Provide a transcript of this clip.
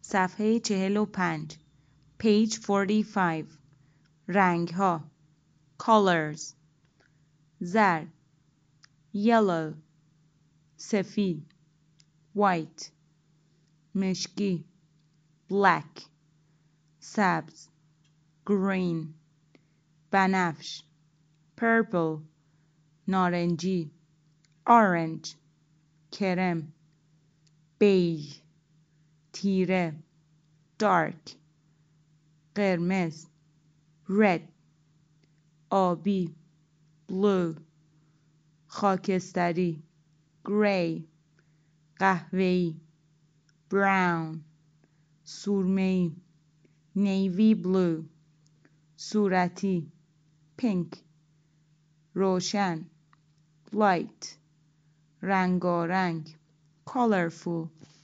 صفحه 45 page 45 رنگ ها colors زرد yellow سفید white مشکی black سبز green بنفش purple نارنجی orange کرم beige تیره dark قرمز red آبی blue خاکستری gray قهوه‌ای brown سرمه‌ای navy blue صورتی pink روشن light رنگارنگ colorful